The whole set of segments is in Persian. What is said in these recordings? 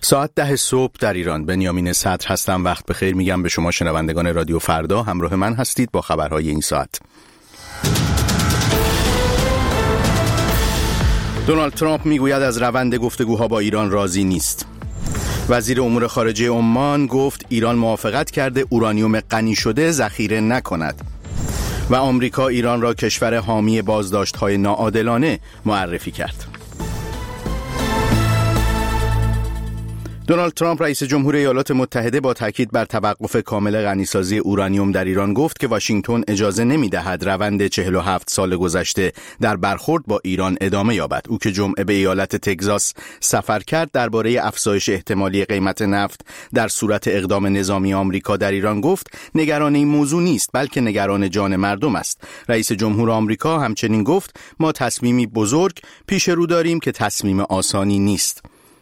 ساعت 10 صبح در ایران. بنیامین صدر هستم. وقت بخیر میگم به شما شنوندگان رادیو فردا. همراه من هستید با خبرهای این ساعت. دونالد ترامپ میگوید از روند گفتگوها با ایران راضی نیست. وزیر امور خارجه عمان گفت ایران موافقت کرده اورانیوم غنی شده ذخیره نکند. و آمریکا ایران را کشور حامی بازداشت‌های ناعادلانه معرفی کرد. دونالد ترامپ رئیس جمهور ایالات متحده با تاکید بر توقف کامل غنیسازی اورانیوم در ایران گفت که واشنگتن اجازه نمی‌دهد روند 47 سال گذشته در برخورد با ایران ادامه یابد. او که جمعه به ایالت تگزاس سفر کرد درباره افزایش احتمالی قیمت نفت در صورت اقدام نظامی آمریکا در ایران گفت نگران این موضوع نیست بلکه نگران جان مردم است. رئیس جمهور آمریکا همچنین گفت ما تصمیمی بزرگ پیش رو داریم که تصمیم آسانی نیست.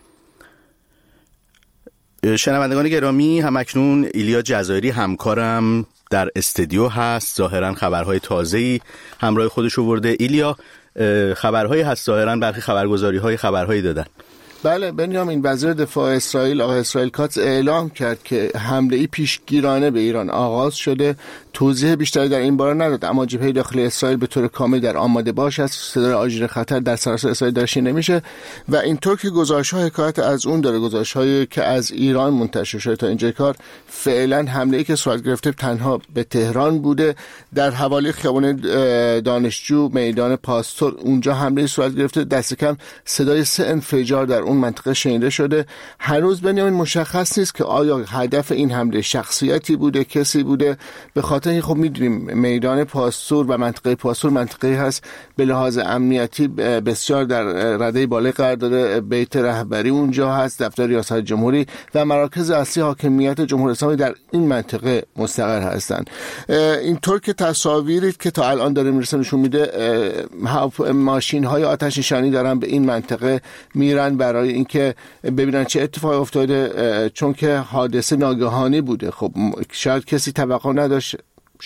شنوندگان گرامی، همکنون ایلیا جزایری همکارم در استودیو هست. ظاهرا خبرهای تازه‌ای همراه خودش آورده. ایلیا، خبرهایی هست ظاهرا برخی خبرگزاری‌های خبرهایی دادن. بله بنیامین، وزیر دفاع اسرائیل آقای اسرائیل کاتز اعلام کرد که حمله‌ای پیشگیرانه به ایران آغاز شده. توضیح بیشتری در این باره نداد، اما جبهه داخلی اسرائیل به طور کامل در آماده باش است. صدای آژیر خطر در سراسر اسرائیل داره شنیده میشه و اینطور که گزارش‌ها حکایت از اون داره، گزارش‌هایی که از ایران منتشر شده تا اینجای کار، فعلا حمله‌ای که صورت گرفته تنها به تهران بوده. در حوالی خیابان دانشجو میدان پاستور اونجا حمله صورت گرفته. دست کم صدای 3 انفجار در اون منطقه شنیده شده. هنوز بنیامین مشخص نیست که آیا هدف این حمله شخصیتی بوده، کسی بوده، به خاطر این خب میدونیم میدان پاستور و منطقه پاستور منطقه‌ای هست به لحاظ امنیتی بسیار در رده بالای قرار داره. بیت رهبری اونجا هست، دفتر ریاست جمهوری و مراکز اصلی حاکمیت جمهوری اسلامی در این منطقه مستقر هستند. اینطور که تصاویری که تا الان داره میرسه نشون میده ماشین‌های آتش نشانی دارن به این منطقه میرن برای اینکه ببینن چه اتفاقی افتاده، چون که حادثه ناگهانی بوده. خب شاید کسی توقع نداشت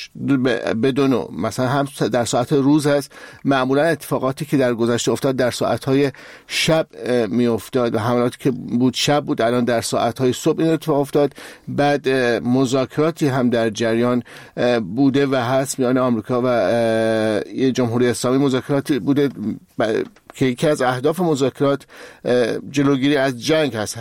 بدون مثلا هم در ساعت روز هست. معمولا اتفاقاتی که در گذشته افتاد در ساعتهای شب می افتاد و حملاتی که بود شب بود، الان در ساعتهای صبح این اتفاق افتاد. بعد مذاکراتی هم در جریان بوده و هست میان آمریکا و جمهوری اسلامی. مذاکراتی بوده که یکی از اهداف مذاکرات جلوگیری از جنگ هست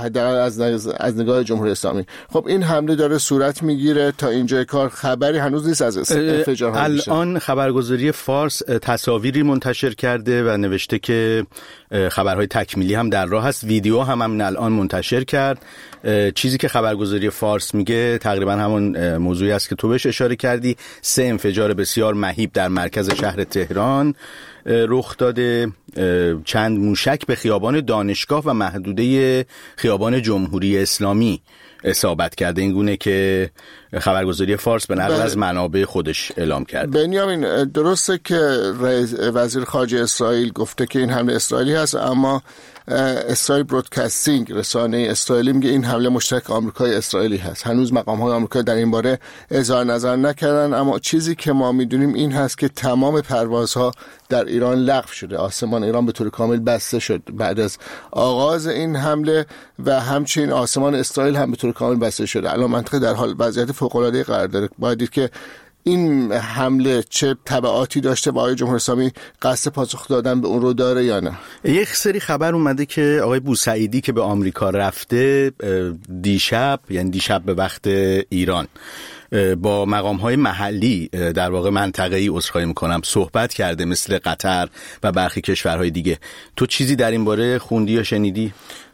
از نگاه جمهوری اسلامی. خب این حمله داره صورت میگیره. تا اینجای کار خبری هنوز نیست از انفجارها. الان خبرگزاری فارس تصاویری منتشر کرده و نوشته که خبرهای تکمیلی هم در راه هست. ویدیو هم الان منتشر کرد. چیزی که خبرگزاری فارس میگه تقریبا همون موضوعی است که تو بهش اشاره کردی. 3 انفجار بسیار مهیب در مرکز شهر تهران رخ داده. چند موشک به خیابان دانشگاه و محدوده خیابان جمهوری اسلامی اصابت کرده. این گونه که خبرگزاری فارس به نقل از منابع خودش اعلام کرد. بنیامین، درسته که وزیر خارجه اسرائیل گفته که این حمله اسرائیلی هست، اما اسرائیل برودکاستینگ، رسانه اسرائیلی، میگه این حمله مشترک آمریکایی اسرائیلی هست. هنوز مقام‌های آمریکا در این باره اظهار نظر نکردن، اما چیزی که ما میدونیم این هست که تمام پروازها در ایران لغو شده. آسمان ایران به طور کامل بسته شد بعد از آغاز این حمله و همچنین آسمان اسرائیل هم به طور کامل بسته شده. الان منطقه در حال وضعیت فوق‌العاده قرار داره. باید دید که این حمله چه تبعاتی داشته و آیا جمهوری اسلامی قصد پاسخ دادن به اون رو داره یا نه. یک سری خبر اومده که آقای بوسعیدی که به آمریکا رفته دیشب به وقت ایران با مقام‌های محلی در واقع منطقه‌ای عذرخواهی می‌کنم صحبت کرده، مثل قطر و برخی کشورهای دیگه. تو چیزی در این باره خوندی یا شنیدی؟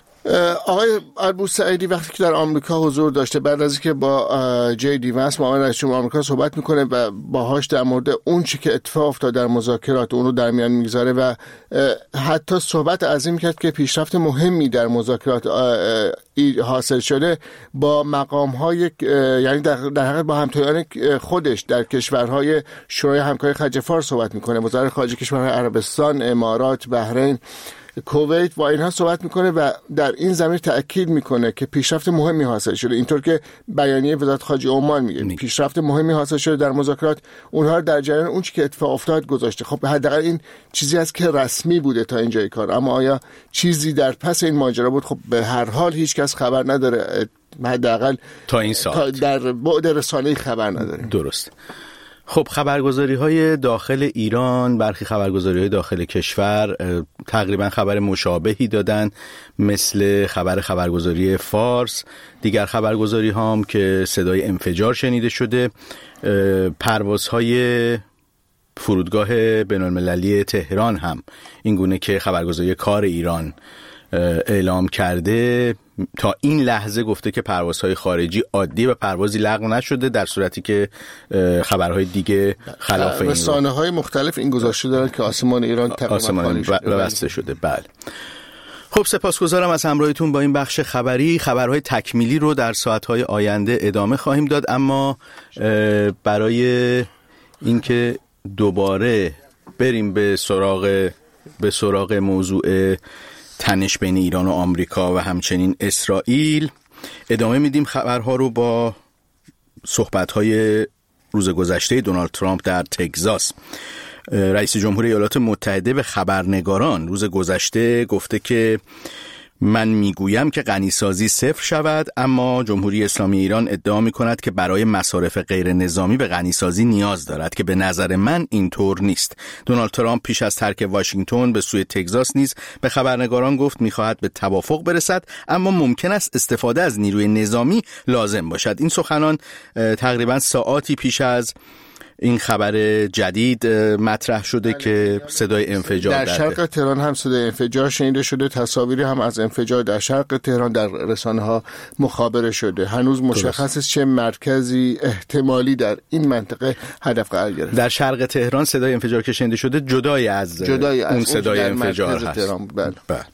آقای بوسعیدی وقتی که در آمریکا حضور داشته، بعد از اینکه با جی دی وانس معاون رئیس جمهور آمریکا صحبت میکنه و باهاش در مورد اون چی که اتفاق افتاد در مذاکرات اون رو در میان میگذاره و حتی صحبت از این میکرد که پیشرفت مهمی در مذاکرات حاصل شده با مقام‌های، یعنی در حقیقت با همتایان خودش در کشورهای شورای همکاری خلیج فارس صحبت میکنه. وزرای خارجه کشورهای عربستان، امارات، بحرین کویت و اینها صحبت میکنه و در این زمینه تاکید میکنه که پیشرفت مهمی حاصل شده. اینطور که بیانیه وزارت خارجه عمان میگه پیشرفت مهمی حاصل شده در مذاکرات، اونها در جریان اون چیزی که اتفاق افتاد گذاشته. خب حداقل این چیزی است که رسمی بوده تا اینجای کار، اما آیا چیزی در پس این ماجرا بود؟ خب به هر حال هیچ کس خبر نداره، حداقل تا این ساعت در بعد رسانه‌ای خبر نداریم. درست. خب خبرگزاری‌های داخل ایران، برخی خبرگزاری‌های داخل کشور تقریبا خبر مشابهی دادن، مثل خبرگزاری فارس. دیگر خبرگزاری‌ها هم که صدای انفجار شنیده شده. پروازهای فرودگاه بین‌المللی تهران هم این گونه که خبرگزاری کار ایران اعلام کرده، تا این لحظه گفته که پروازهای خارجی عادی و پروازی لغو نشده، در صورتی که خبرهای دیگه خلاف این. رسانه‌های مختلف این گزارش دارن که آسمان ایران تقریبا بسته شده. بله. خب سپاسگزارم از همراهیتون با این بخش خبری. خبرهای تکمیلی رو در ساعتهای آینده ادامه خواهیم داد، اما برای اینکه دوباره بریم به سراغ موضوع تنش بین ایران و آمریکا و همچنین اسرائیل، ادامه میدیم خبرها رو با صحبت‌های روز گذشته دونالد ترامپ در تگزاس. رئیس جمهور ایالات متحده به خبرنگاران روز گذشته گفته که من میگویم که غنیسازی صفر شود، اما جمهوری اسلامی ایران ادعا میکند که برای مصارف غیر نظامی به غنیسازی نیاز دارد که به نظر من اینطور نیست. دونالد ترامپ پیش از ترک واشنگتن به سوی تگزاس نیز به خبرنگاران گفت میخواهد به توافق برسد، اما ممکن است استفاده از نیروی نظامی لازم باشد. این سخنان تقریبا ساعاتی پیش از این خبر جدید مطرح شده که صدای انفجار در شرق تهران هم صدای انفجار شنیده شده. تصاویری هم از انفجار در شرق تهران در رسانه‌ها مخابره شده. هنوز مشخص است چه مرکزی احتمالی در این منطقه هدف قرار گرفت. در شرق تهران صدای انفجار که شنیده شده جدای از اون صدای انفجار هست. بله.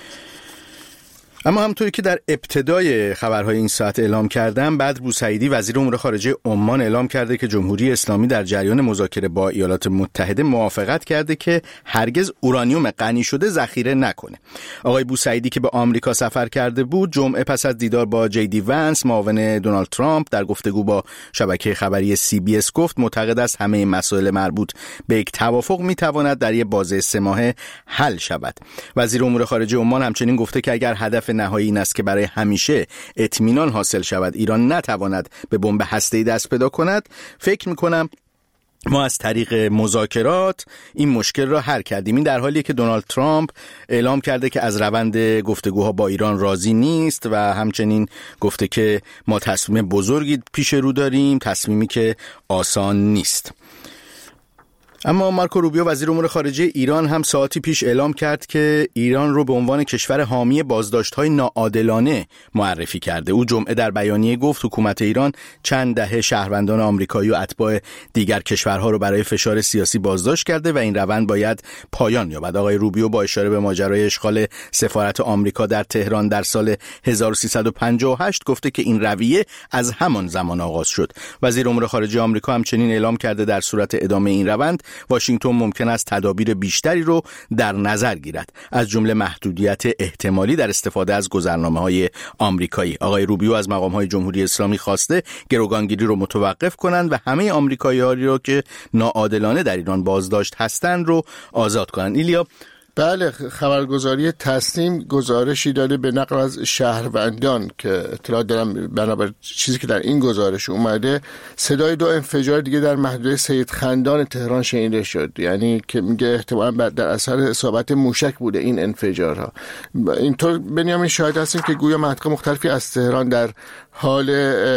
اما همونطوری که در ابتدای خبرهای این ساعت اعلام کردم، بدر بوسعیدی وزیر امور خارجه عمان اعلام کرده که جمهوری اسلامی در جریان مذاکره با ایالات متحده موافقت کرده که هرگز اورانیوم غنی شده ذخیره نکنه. آقای بوسعیدی که به آمریکا سفر کرده بود، جمعه پس از دیدار با جی ونس معاون دونالد ترامپ در گفتگو با شبکه خبری CBS گفت معتقد است همه مسائل مربوط به یک توافق میتواند در یک بازه 3 ماهه حل شود. وزیر امور خارجه عمان همچنین گفته که اگر هدف نهایی این است که برای همیشه اطمینان حاصل شود ایران نتواند به بمب هسته‌ای دست پیدا کند، فکر می‌کنم ما از طریق مذاکرات این مشکل را حل کردیم. این در حالیه که دونالد ترامپ اعلام کرده که از روند گفتگوها با ایران راضی نیست و همچنین گفته که ما تصمیم بزرگی پیش رو داریم، تصمیمی که آسان نیست. اما مارکو روبیو وزیر امور خارجه ایران هم ساعتی پیش اعلام کرد که ایران رو به عنوان کشور حامی بازداشت‌های ناعادلانه معرفی کرده. او جمعه در بیانیه گفت حکومت ایران چند دهه شهروندان آمریکایی و اتباع دیگر کشورها رو برای فشار سیاسی بازداشت کرده و این روند باید پایان یابد. آقای روبیو با اشاره به ماجرای اشغال سفارت آمریکا در تهران در سال 1358 گفته که این رویه از همان زمان آغاز شد. وزیر امور خارجه آمریکا همچنین اعلام کرده در صورت ادامه این روند واشنگتن ممکن است تدابیر بیشتری رو در نظر گیرد، از جمله محدودیت احتمالی در استفاده از گذرنامه‌های آمریکایی. آقای روبیو از مقام‌های جمهوری اسلامی خواسته گروگانگیری رو متوقف کنند و همه آمریکایی‌ها رو که ناعادلانه در ایران بازداشت هستند رو آزاد کنند. ایلیا، بله، خبرگزاری تسنیم گزارشی داده به نقل از شهروندان که اطلاع دارم بنابر چیزی که در این گزارش اومده، صدای 2 انفجار دیگه در محدوده سید خندان تهران شنیده شد، یعنی که میگه احتمالاً در اثر اصابت موشک بوده این انفجارها. اینطور بنیامین شاهد هستیم که گویا مناطق مختلفی از تهران در حال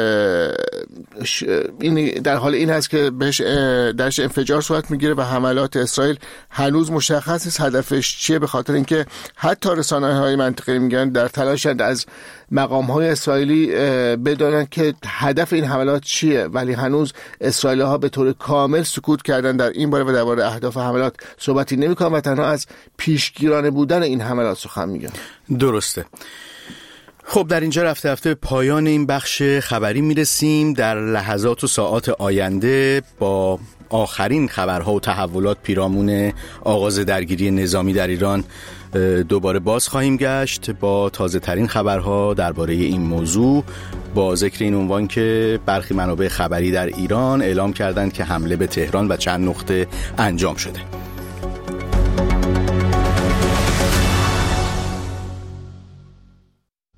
این هست که بهش درش انفجار صورت میگیره و حملات اسرائیل هنوز مشخص نیست هدفش چیه، به خاطر اینکه حتی رسانه‌های منطقه‌ای میگن در تلاشند از مقام‌های اسرائیلی بدانن که هدف این حملات چیه، ولی هنوز اسرائیلی‌ها به طور کامل سکوت کردن در این باره و درباره اهداف حملات صحبتی نمی‌کنن و تنها از پیشگیرانه بودن این حملات سخن میگن. درسته. خب در اینجا رفته پایان این بخش خبری میرسیم. در لحظات و ساعات آینده با آخرین خبرها و تحولات پیرامون آغاز درگیری نظامی در ایران دوباره باز خواهیم گشت با تازه ترین خبرها درباره این موضوع، با ذکر این عنوان که برخی منابع خبری در ایران اعلام کردند که حمله به تهران و چند نقطه انجام شده.